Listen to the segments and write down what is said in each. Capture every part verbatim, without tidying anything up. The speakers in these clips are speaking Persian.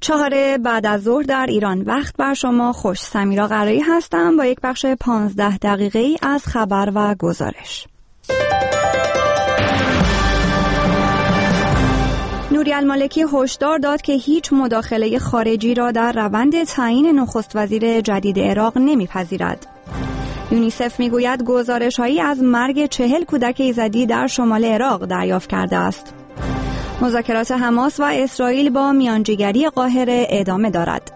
چهار بعد از ظهر در ایران وقت بر شما خوش. سمیرا قرایی هستم با یک بخش پانزده دقیقه ای از خبر و گزارش. نوری المالکی هشدار داد که هیچ مداخله خارجی را در روند تعیین نخست وزیر جدید عراق نمیپذیرد. یونیسف میگوید گزارش‌هایی از مرگ چهل کودک ایزدی در شمال عراق دریافت کرده است. مذاکرات حماس و اسرائیل با میانجیگری قاهره ادامه دارد.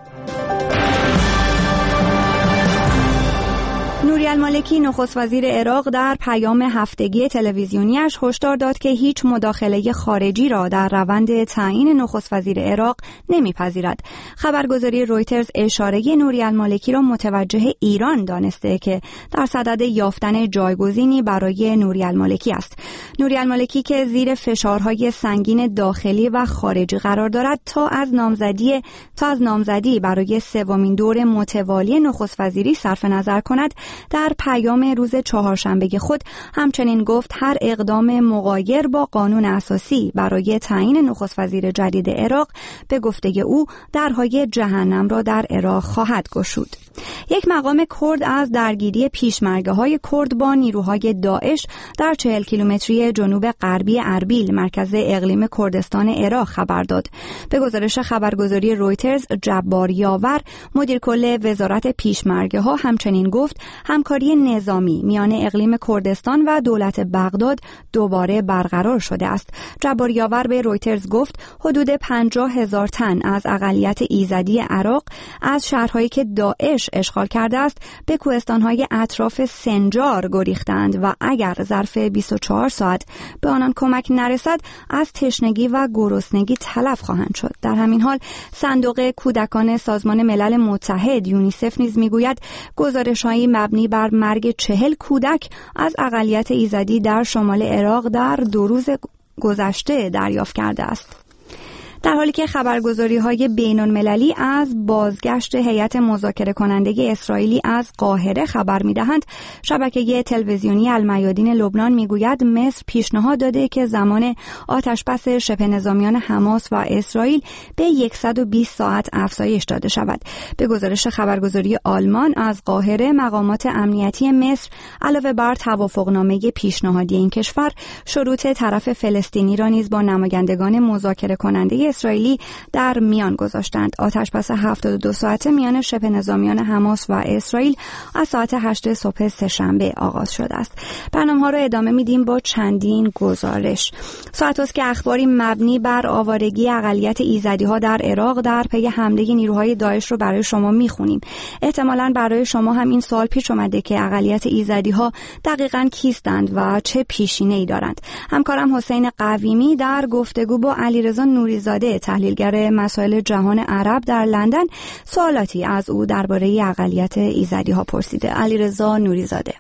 نوری المالکی نخست وزیر عراق در پیام هفتگی تلویزیونیش هشدار داد که هیچ مداخله خارجی را در روند تعیین نخست وزیر عراق نمیپذیرد. خبرگزاری رویترز اشاره نوری المالکی را متوجه ایران دانسته که در صدد یافتن جایگزینی برای نوری المالکی است. نوری المالکی که زیر فشارهای سنگین داخلی و خارجی قرار دارد تا از نامزدی تا از نامزدی برای سومین دور متوالی نخست وزیری صرف نظر کند، در پیام روز چهارشنبه خود همچنین گفت هر اقدام مغایر با قانون اساسی برای تعیین نخست وزیر جدید عراق به گفته او درهای جهنم را در عراق خواهد گشود. یک مقام کرد از درگیری پیشمرگه‌های کرد با نیروهای داعش در چهل کیلومتری جنوب غربی اربیل مرکز اقلیم کردستان عراق خبر داد. به گزارش خبرگزاری رویترز، جبار یاور مدیر کل وزارت پیشمرگه‌ها همچنین گفت همکاری نظامی میان اقلیم کردستان و دولت بغداد دوباره برقرار شده است. جبار یاور به رویترز گفت حدود پنجاه هزار تن از اقلیت ایزدی عراق از شهرهایی که داعش اشغال کرده است به کوهستان‌های اطراف سنجار گریختند و اگر ظرف بیست و چهار ساعت به آنان کمک نرسد از تشنگی و گرسنگی تلف خواهند شد. در همین حال صندوق کودکان سازمان ملل متحد یونیسف نیز میگوید گزارش‌هایی مبنی بر مرگ چهل کودک از اقلیت ایزدی در شمال عراق در دو روز گذشته دریافت کرده است. در حالی که خبرگزاری‌های بین‌المللی از بازگشت هیئت مذاکره کننده اسرائیلی از قاهره خبر می‌دهند، شبکه تلویزیونی المیادین لبنان می‌گوید مصر پیشنهاد داده که زمان آتشبس شبه نظامیان حماس و اسرائیل به صد و بیست ساعت افزایش داده شود. به گزارش خبرگزاری آلمان از قاهره، مقامات امنیتی مصر علاوه بر توافقنامه پیشنهادی این کشور، شروط طرف فلسطینی را نیز با نمایندگان مذاکره کننده اسرائیلی در میان گذاشتند. آتشبس هفتاد و دو ساعته میان شبه نظامیان حماس و اسرائیل از ساعت هشت صبح سه‌شنبه آغاز شده است. برنامه‌ها را ادامه میدیم با چندین گزارش. ساعت است که اخباری مبنی بر آوارگی اقلیت ایزدی‌ها در عراق در پی حمله نیروهای داعش رو برای شما میخونیم. احتمالاً برای شما هم این سوال پیش اومده که اقلیت ایزدی‌ها دقیقاً کیستند و چه پیشینه‌ای دارند. همکارم حسین قویمی در گفتگو با علیرضا نوریزاده تحلیلگر مسائل جهان عرب در لندن سوالاتی از او درباره اقلیت ایزدی ها پرسیده. علیرضا نوریزاده: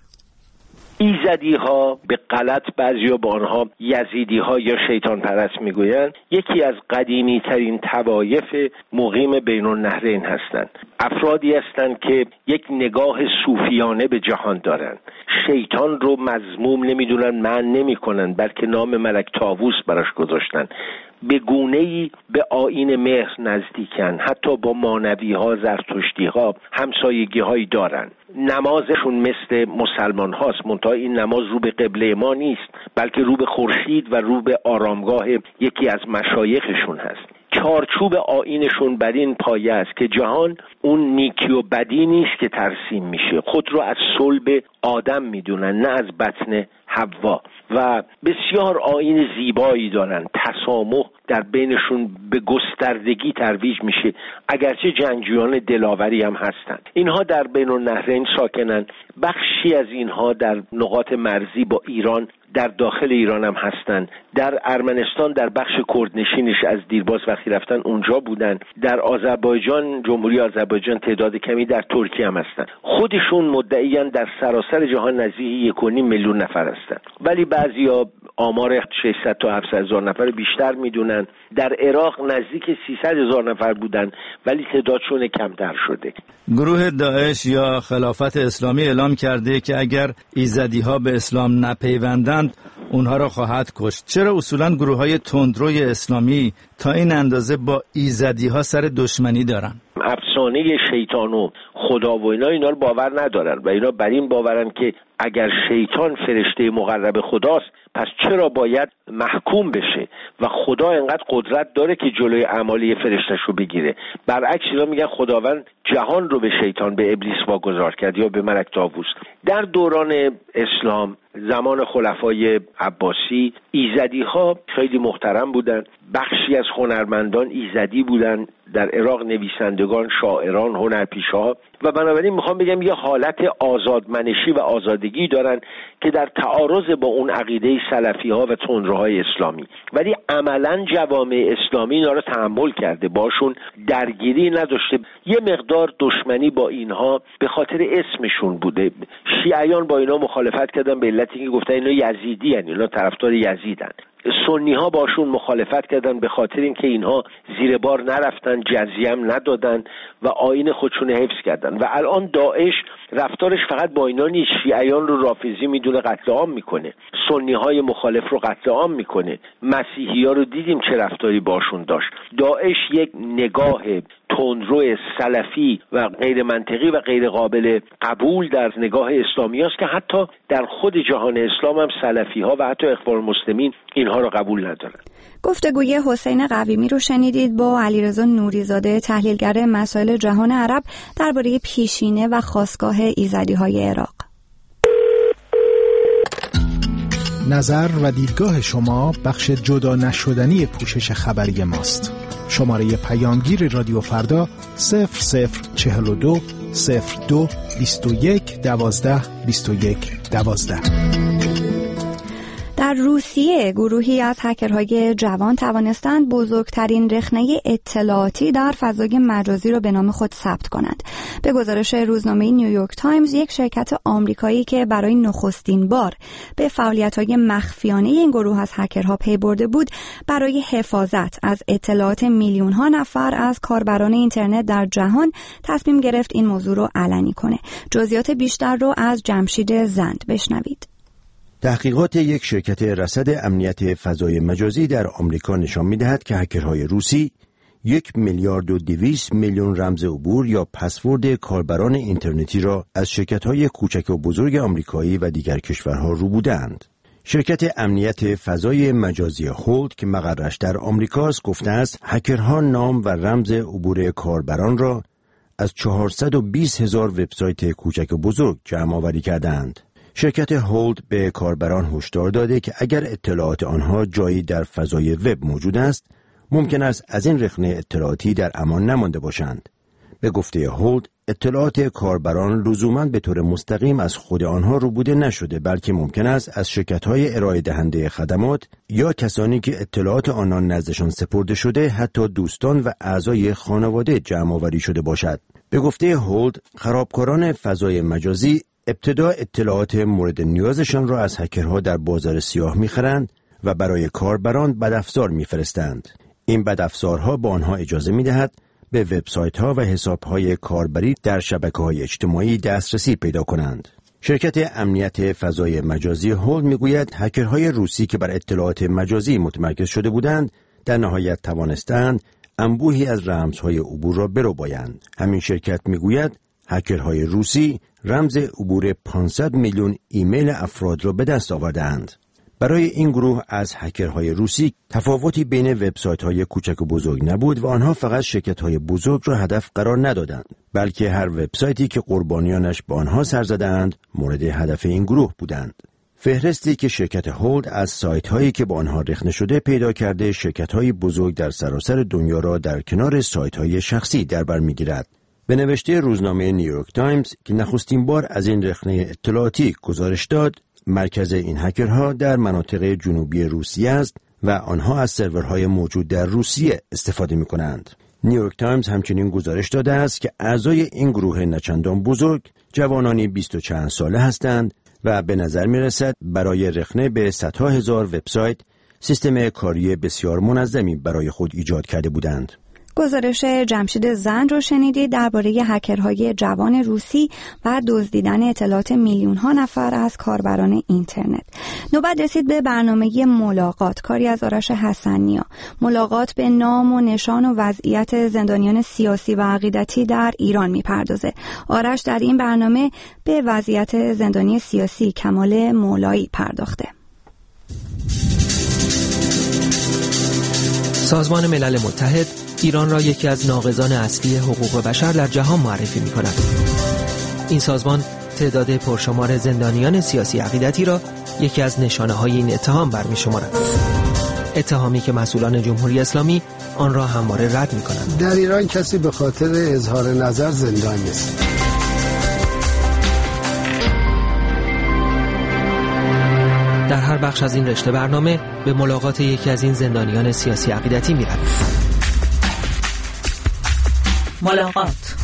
ایزدی ها به غلط بعضیا با آنها یزیدی ها یا شیطان پرست میگویند، یکی از قدیمی ترین طوایف مقیم بین النهرین هستند. افرادی هستند که یک نگاه صوفیانه به جهان دارند. شیطان رو مذموم نمیدونن، معنی نمیکنن، بلکه نام ملک طاووس براش گذاشتن. به گونه‌ای به آیین مهر نزدیکن، حتی با مانوی ها، زرتشتی ها همسایگی هایی دارن. نمازشون مثل مسلمان هاست، منتها این نماز رو به قبله ما نیست، بلکه رو به خورشید و رو به آرامگاه یکی از مشایخشون هست. چارچوب آیینشون بر این پایه است که جهان اون نیکی و بدی نیست که ترسیم میشه، خود رو از صلب آدم میدونن، نه از بطن حوا، و بسیار آیین زیبایی دارن. تسامح در بینشون به گستردگی ترویج میشه، اگرچه جنگجویان دلاوری هم هستن. اینها در بین النهرین ساکنن. بخشی از اینها در نقاط مرزی با ایران در داخل ایران هم هستن. در ارمنستان در بخش کردنشینش از دیرباز وقتی رفتن اونجا بودن. در آذربایجان، جمهوری آذربایجان تعداد کمی، در ترکیه هم هستن. خودشون مدعیان در سراسر جهان نزدیک یک و نیم میلیون نفر هستن، ولی بعضیا آمار ششصد تا هفتصد هزار نفر بیشتر میدونن. در عراق نزدیک سیصد هزار نفر بودن ولی تعدادشون کمتر شده. گروه داعش یا خلافت اسلامی اعلام کرده که اگر ایزدی‌ها به اسلام نپیوندند اونها را خواهد کشت. چرا اصولاً گروه‌های تندروی اسلامی تا این اندازه با ایزدی‌ها سر دشمنی دارن؟ افسانه شیطان و خدا و اینا اینا رو باور ندارن و اینا بر این باورن که اگر شیطان فرشته مقرب خداست پس چرا باید محکوم بشه و خدا انقدر قدرت داره که جلوی اعمالی فرشتش رو بگیره. برعکس اینا میگن خداوند جهان رو به شیطان، به ابلیس واگذار کرد یا به ملک طاووس. در دوران اسلام زمان خلفای عباسی ایزدی ها خیلی محترم بودن. بخشی از هنرمندان ایزدی بودن، در عراق نویسندگان، شاعران، هنرپیشه‌ها، و بنابراین میخوام بگم یه حالت آزادمنشی و آزادگی دارن که در تعارض با اون عقیده سلفی ها و تندروهای اسلامی، ولی عملا جوامع اسلامی اینا رو تحمل کرده، باشون درگیری نداشته. یه مقدار دشمنی با اینها به خاطر اسمشون بوده. شیعیان با اینا مخالفت کردن به علتی که گفتن اینا یزیدی هن، اینا طرفدار یزیدن. سنی ها باشون مخالفت کردن به خاطر اینکه اینها زیر بار نرفتن، جزیه هم ندادن و آیین خودشون حفظ کردن. و الان داعش رفتارش فقط با اینا نیست، شیعیان رو رافضی میدونه قتل عام میکنه، سنی های مخالف رو قتل عام میکنه، مسیحی ها رو دیدیم چه رفتاری باشون داشت. داعش یک نگاه تندرو سلفی و غیر منطقی و غیر قابل قبول در نگاه اسلامی است که حتی در خود جهان اسلام هم سلفی ها و حتی اخوان المسلمین اینها رو قبول ندارن. گفتگوی حسین قویمی رو شنیدید با علیرضا نوریزاده، تحلیلگر مسائل جهان عرب، درباره پیشینه و خاستگاه ایزدی‌های عراق. نظر و دیدگاه شما بخش جدا نشدنی پوشش خبری ماست. شماره پیامگیر رادیو فردا صفر صفر چهل و دو صفر دو بیست و یک دوازده بیست و یک دوازده. در روسیه گروهی از هکرهای جوان توانستند بزرگترین رخنه اطلاعاتی در فضای مجازی را به نام خود ثبت کنند. به گزارش روزنامه نیویورک تایمز، یک شرکت آمریکایی که برای نخستین بار به فعالیت‌های مخفیانه این گروه از هکرها پی برده بود، برای حفاظت از اطلاعات میلیون‌ها نفر از کاربران اینترنت در جهان تصمیم گرفت این موضوع را علنی کنه. جزئیات بیشتر رو از جمشید زند بشنوید. تحقیقات یک شرکت رصد امنیت فضای مجازی در آمریکا نشان می‌دهد که هکرهای روسی یک میلیارد و دویست میلیون رمز عبور یا پسورد کاربران اینترنتی را از شرکت‌های کوچک و بزرگ آمریکایی و دیگر کشورها رو بودند. شرکت امنیت فضای مجازی هولد که مقرش در آمریکاست گفته است هکرها نام و رمز عبور کاربران را از چهارصد و بیست هزار وبسایت کوچک و بزرگ جمع آوری کردند. شرکت هولد به کاربران هشدار داده که اگر اطلاعات آنها جایی در فضای وب موجود است، ممکن است از این رخنه اطلاعاتی در امان نمانده باشند. به گفته هولد، اطلاعات کاربران لزوماً به طور مستقیم از خود آنها ربوده نشده، بلکه ممکن است از شرکت‌های ارائه دهنده خدمات یا کسانی که اطلاعات آنان نزدشان سپرده شده، حتی دوستان و اعضای خانواده جمع آوری شده باشد. به گفته هولد، خرابکاران فضای مجازی ابتدا اطلاعات مورد نیازشان را از هکرها در بازار سیاه می‌خرند و برای کاربران بدافزار می‌فرستند. این بدافزارها با آنها اجازه می‌دهد به وبسایت‌ها و حساب‌های کاربری در شبکه‌های اجتماعی دسترسی پیدا کنند. شرکت امنیت فضای مجازی هولد می‌گوید هکرهای روسی که بر اطلاعات مجازی متمرکز شده بودند، در نهایت توانستند انبوهی از رمزهای عبور را بربایند. همین شرکت می‌گوید هکرهای روسی رمز عبور پانصد میلیون ایمیل افراد را به دست آوردند. برای این گروه از هکرهای روسی تفاوتی بین وبسایت‌های کوچک و بزرگ نبود و آنها فقط شرکت‌های بزرگ را هدف قرار ندادند، بلکه هر وبسایتی که قربانیانش به آنها سر زدند مورد هدف این گروه بودند. فهرستی که شرکت هولد از سایت‌هایی که با آنها رخنه شده پیدا کرده، شرکت‌های بزرگ در سراسر دنیا را در کنار سایت‌های شخصی در بر می‌گیرد. به نوشته روزنامه نیویورک تایمز که نخستین بار از این رخنه اطلاعاتی گزارش داد، مرکز این هکرها در مناطق جنوبی روسیه است و آنها از سرورهای موجود در روسیه استفاده می کنند. نیویورک تایمز همچنین گزارش داده است که اعضای این گروه نچندان بزرگ جوانانی بیست و چند ساله هستند و به نظر می رسد برای رخنه به صدها هزار وبسایت سیستم کاری بسیار منظمی برای خود ایجاد کرده بودند. گزارش جمشید زند رو شنیدید درباره هکرهای جوان روسی و دزدیدن اطلاعات میلیون ها نفر از کاربران اینترنت. نوبت رسید به برنامه ملاقات، کاری از آرش حسنیا. ملاقات به نام و نشان و وضعیت زندانیان سیاسی و عقیدتی در ایران میپردازه. آرش در این برنامه به وضعیت زندانی سیاسی کمال مولایی پرداخته. سازمان ملل متحد ایران را یکی از ناقضان اصلی حقوق بشر در جهان معرفی می کند. این سازمان تعداد پرشمار زندانیان سیاسی عقیدتی را یکی از نشانه های این اتهام برمی شمارد. اتهامی که مسئولان جمهوری اسلامی آن را همواره رد می کنند. در ایران کسی به خاطر اظهار نظر زندان نیست. در هر بخش از این رشته برنامه به ملاقات یکی از این زندانیان سیاسی عقیدتی می رویم. ملاقات.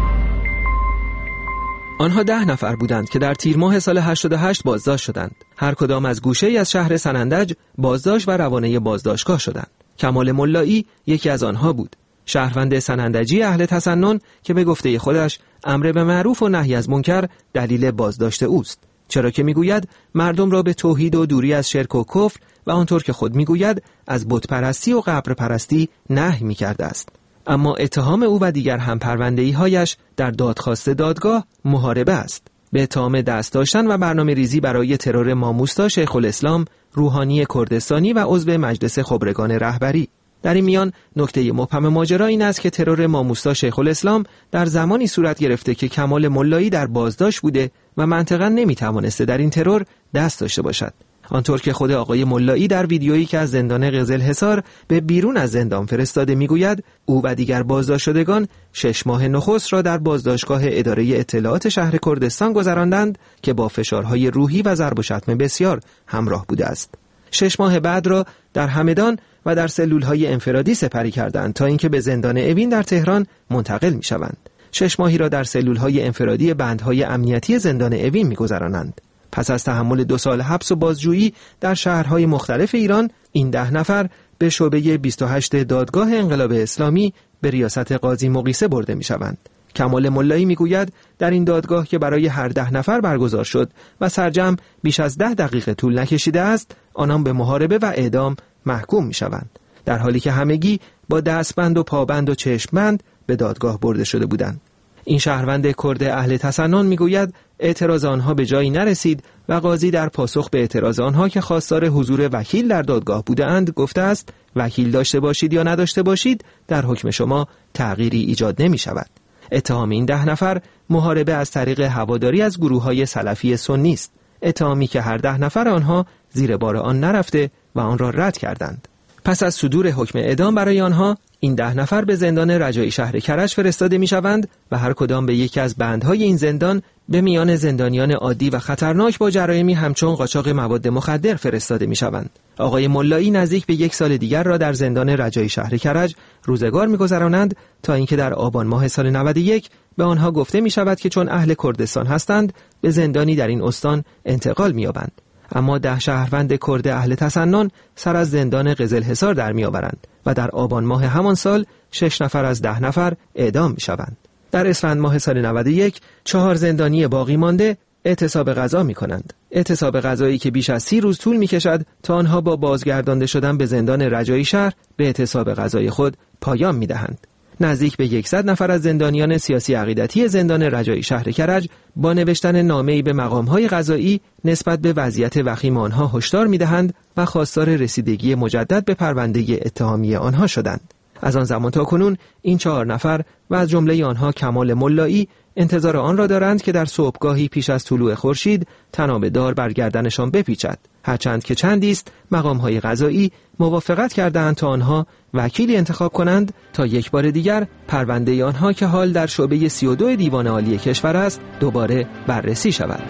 آنها ده نفر بودند که در تیر ماه سال هشتاد و هشت بازداشت شدند. هر کدام از گوشه‌ای از شهر سنندج بازداشت و روانه بازداشتگاه شدند. کمال ملایی یکی از آنها بود. شهروند سنندجی اهل تسنن که به گفته خودش امر به معروف و نهی از منکر دلیل بازداشت اوست. چرا که میگوید مردم را به توحید و دوری از شرک و کفر و آنطور که خود میگوید از بت پرستی و قبر پرستی نهی میکرده است. اما اتهام او و دیگر هم پرونده‌ای هایش در دادخواست دادگاه محاربه است. به اتهام دست داشتن و برنامه ریزی برای ترور ماموستا شیخ الاسلام روحانی کردستانی و عضو مجلس خبرگان رهبری. در این میان نکته مبهم ماجرا این است که ترور ماموستا شیخ الاسلام در زمانی صورت گرفته که کمال ملایی در بازداشت بوده و منطقاً نمیتوانسته در این ترور دست داشته باشد. آنطور که خود آقای ملایی در ویدیویی که از زندان قزلحصار به بیرون از زندان فرستاده میگوید او و دیگر بازداشت شدگان شش ماه نخست را در بازداشتگاه اداره اطلاعات شهر کردستان گذراندند که با فشارهای روحی و ضرب و شتم بسیار همراه بوده است. شش ماه بعد را در همدان و در سلولهای انفرادی سپری کردند تا اینکه به زندان اوین در تهران منتقل میشوند. شش ماهی را در سلولهای انفرادی بندهای امنیتی زندان اوین میگذرانند. پس از تحمل دو سال حبس و بازجویی در شهرهای مختلف ایران، این ده نفر به شعبه بیست و هشت دادگاه انقلاب اسلامی به ریاست قاضی مقیسه برده می شوند. کمال ملایی می گوید در این دادگاه که برای هر ده نفر برگزار شد و سرجم بیش از ده دقیقه طول نکشیده است، آنان به محاربه و اعدام محکوم می شوند. در حالی که همگی با دستبند و پابند و چشمبند به دادگاه برده شده بودند. این شهروند کرد اهل تسنن میگوید اعتراض آنها به جایی نرسید و قاضی در پاسخ به اعتراض آنها که خواستار حضور وکیل در دادگاه بودند گفته است وکیل داشته باشید یا نداشته باشید در حکم شما تغییری ایجاد نمی شود. اتهام این ده نفر محاربه از طریق هواداری از گروه‌های سلفی سنی است. اتهامی که هر ده نفر آنها زیر بار آن نرفته و آن را رد کردند. پس از صدور حکم اعدام برای آنها این ده نفر به زندان رجایی شهر کرج فرستاده می شوند و هر کدام به یکی از بندهای این زندان به میان زندانیان عادی و خطرناک با جرایمی همچون قاچاق مواد مخدر فرستاده می شوند. آقای ملایی نزدیک به یک سال دیگر را در زندان رجایی شهر کرج روزگار می گذرانند تا اینکه در آبان ماه سال نود و یک به آنها گفته می شود که چون اهل کردستان هستند به زندانی در این استان انتقال می یابند. اما ده شهروند کرد اهل تسنن سر از زندان قزلحصار در می آورند و در آبان ماه همان سال شش نفر از ده نفر اعدام می شوند. در اسفند ماه سال نود و یک چهار زندانی باقی مانده اعتصاب غذا می کنند. اعتصاب غذایی که بیش از سی روز طول می کشد تا آنها با بازگردانده شدن به زندان رجایی شهر به اعتصاب غذای خود پایان می دهند. نزدیک به یکصد نفر از زندانیان سیاسی عقیدتی زندان رجایی شهر کرج با نوشتن نامه‌ای به مقام‌های قضایی نسبت به وضعیت وخیم آنها هشدار می‌دهند و خواستار رسیدگی مجدد به پرونده اتهامی آنها شدند. از آن زمان تا کنون این چهار نفر و از جمله آنها کمال ملایی انتظار آن را دارند که در صبحگاهی پیش از طلوع خورشید طناب دار بر گردنشان بپیچد، هرچند که چندی است مقام‌های قضایی موافقت کردند تا آنها وکیلی انتخاب کنند تا یک بار دیگر پرونده آنها که حال در شعبه سی و دو دیوان عالی کشور است دوباره بررسی شود.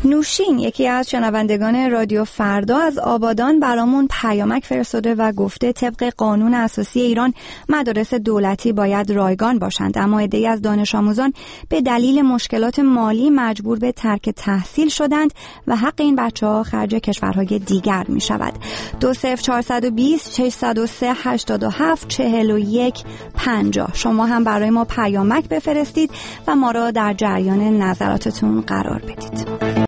نوشین یکی از شنوندگان رادیو فردا از آبادان برامون پیامک فرستاده و گفته طبق قانون اساسی ایران مدارس دولتی باید رایگان باشند، اما عده‌ای از دانش آموزان به دلیل مشکلات مالی مجبور به ترک تحصیل شدند و حق این بچه‌ها خرج کشورهای دیگر می شود. دو صفر چهارصد و بیست ششصد و سه هشتاد و هفت چهل و یک پنجاه. شما هم برای ما پیامک بفرستید و ما را در جریان نظراتتون قرار بدید.